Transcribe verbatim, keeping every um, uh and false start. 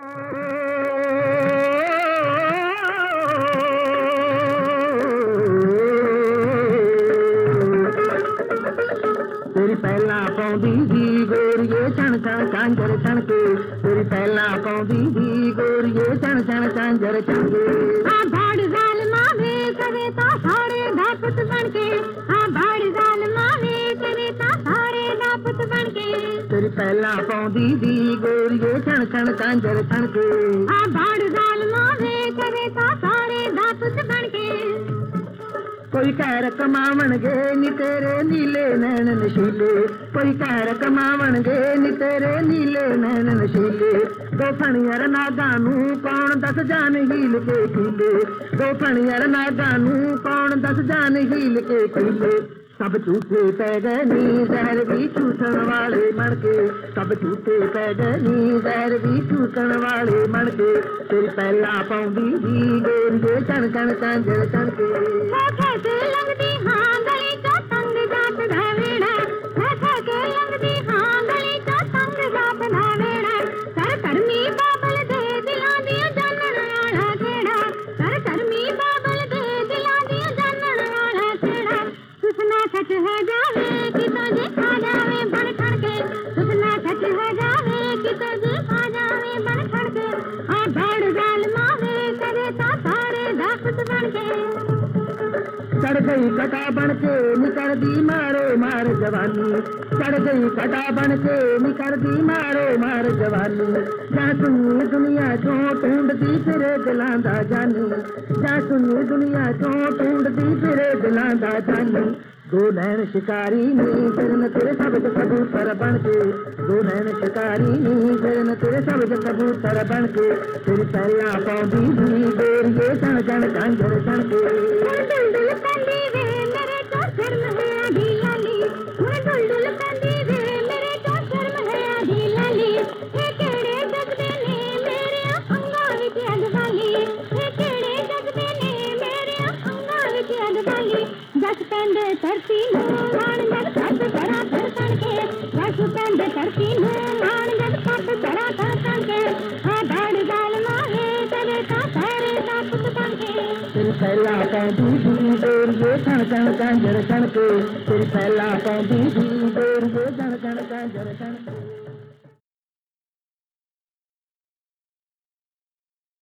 तेरी पहला पाउंदी दी गोरिए छण छण झांझर छणके तेरी पहला पाउंदी दी गोरिए छण छण झांझर छणके आ भाड़ जालमा वे करे ता सारे दापत बनके आ भाड़ जालमा वे करे ता सारे दापत बनके तेरी पहला पाउंदी दी गोरिए छण छण झांझर छणके आ भाड़ जालमा वे करे ता सारे दापत बनके कोई कहर कमावणगे नी तेरे नीले नैन नशीले कोई कहर कमावणगे नी तेरे नीले नैन नशीले दो फणियर नागा नू कौन दस जान हील के कीले दो फणियर नागा नू कौन दस जान हील के कीले सब झूठे पै गए नी जहर भी चूसण वाले बन के सब झूठे पै गए नी जहर भी चूसण वाले बन के तेरी पहला पाउंदी दी गोरिए छण छण झांझर छणके कैसे लगदी हां गली तो तंग जात धावेड़ा कैसे लगदी हां गली तो तंग जात धावेड़ा कर करमी बाबल दे दिलां दी जानण वाला केड़ा कर करमी बाबल दे दिलां दी जानण वाला केड़ा सुसना सच है जावे कि तुझे खा जावे बन खड़ के सुसना सच है जावे कि तुझे खा जावे बन खड़ के आ भाड़ जालमा वे करे ता सारे दापत बन के चढ़ गई कटा बन के निकल दी मारो मार जवानी चढ़ गई कटा बन के निकल दी मारो मार जवानी जा सुनी दुनिया चों ढूंढदी फिरे दिलां दा जानी जा सुनी दुनिया चों ढूंढदी फिरे दिलां दा जानी दो नैन शिकारी नी फिरन तेरे सब कबूतर बन के दो नैन शिकारी नी फिरन तेरे सब कबूतर बन के तेरी पहला पाउंदी दी गोरिए छण छण झांझर छणके दुलदुल पंदी वे मेरे तो शर्म है आधी लाली दुलदुल पंदी वे मेरे तो शर्म है आधी लाली हे केड़े जगदे ने मेरे अंगां विच अगवाली हे केड़े जगदे ने मेरे अंगां विच अगवाली दस पेंदे धरती नू मान जग सत धरा धरतन के दस पेंदे धरती नू मान जग सत धरा धरतन के आ भाड़ जालमा वे करे ता सारे दापत बनके तेरी पहला पाउंदी दी गोरिए छण छण झांझर छणके तेरी पहला पाउंदी दी गोरिए छण छण झांझर छणके।